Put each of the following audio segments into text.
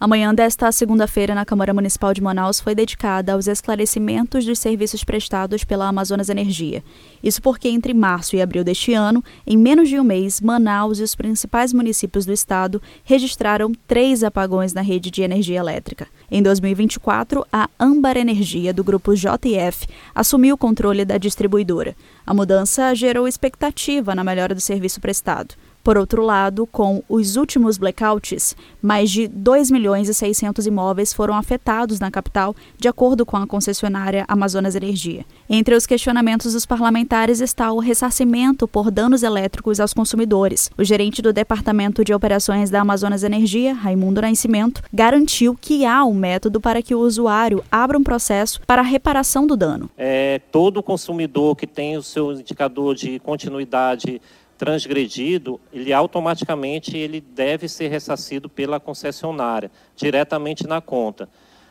A manhã desta segunda-feira na Câmara Municipal de Manaus foi dedicada aos esclarecimentos dos serviços prestados pela Amazonas Energia. Isso porque entre março e abril deste ano, em menos de um mês, Manaus e os principais municípios do estado registraram 3 apagões na rede de energia elétrica. Em 2024, a Âmbar Energia, do grupo JF, assumiu o controle da distribuidora. A mudança gerou expectativa na melhora do serviço prestado. Por outro lado, com os últimos blackouts, mais de 2.600.000 imóveis foram afetados na capital, de acordo com a concessionária Amazonas Energia. Entre os questionamentos dos parlamentares está o ressarcimento por danos elétricos aos consumidores. O gerente do Departamento de Operações da Amazonas Energia, Raimundo Nascimento, garantiu que há um método para que o usuário abra um processo para a reparação do dano. Todo consumidor que tem o seu indicador de continuidade transgredido, ele automaticamente deve ser ressarcido pela concessionária, diretamente na conta.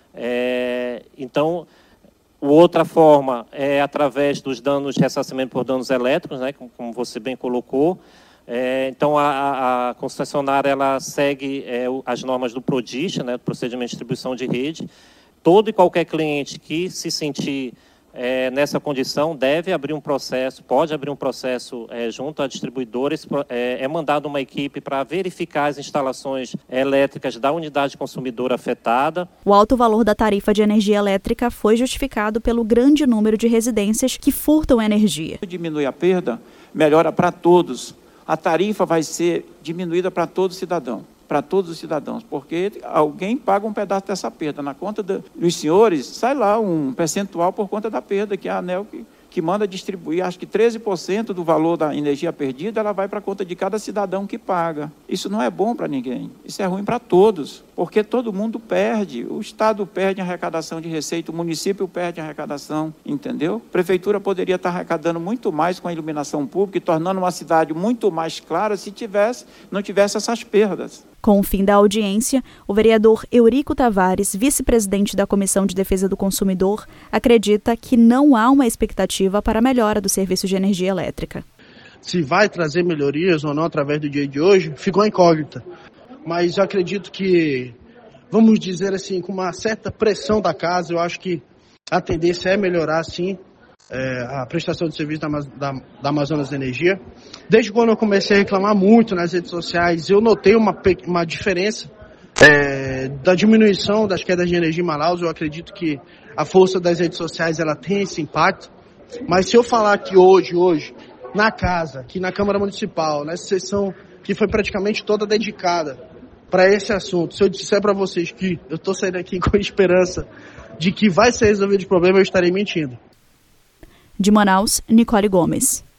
Então, outra forma é através dos danos de ressarcimento por danos elétricos, né, como você bem colocou. Então, a concessionária ela segue as normas do PRODIST, né, do Procedimento de Distribuição de Rede. Todo e qualquer cliente que se sentir nessa condição deve abrir um processo, pode abrir um processo junto à distribuidora. É mandada uma equipe para verificar as instalações elétricas da unidade consumidora afetada. O alto valor da tarifa de energia elétrica foi justificado pelo grande número de residências que furtam energia. Diminui a perda, melhora para todos. A tarifa vai ser diminuída para todo cidadão. Para todos os cidadãos, porque alguém paga um pedaço dessa perda. Na conta dos senhores, sai lá um percentual por conta da perda, que é a ANEEL que manda distribuir. Acho que 13% do valor da energia perdida, ela vai para a conta de cada cidadão que paga. Isso não é bom para ninguém, isso é ruim para todos, porque todo mundo perde. O Estado perde a arrecadação de receita, o município perde a arrecadação, entendeu? A Prefeitura poderia estar arrecadando muito mais com a iluminação pública e tornando uma cidade muito mais clara se não tivesse essas perdas. Com o fim da audiência, o vereador Eurico Tavares, vice-presidente da Comissão de Defesa do Consumidor, acredita que não há uma expectativa para a melhora do serviço de energia elétrica. Se vai trazer melhorias ou não através do dia de hoje, ficou incógnita. Mas eu acredito que, vamos dizer assim, com uma certa pressão da casa, eu acho que a tendência é melhorar, sim, a prestação de serviço da Amazonas Energia. Desde quando eu comecei a reclamar muito nas redes sociais, eu notei uma diferença da diminuição das quedas de energia em Manaus. Eu acredito que a força das redes sociais ela tem esse impacto. Mas se eu falar que hoje, na casa, aqui na Câmara Municipal, nessa sessão que foi praticamente toda dedicada para esse assunto, se eu disser para vocês que eu estou saindo aqui com a esperança de que vai ser resolvido o problema, eu estarei mentindo. De Manaus, Nicole Gomes.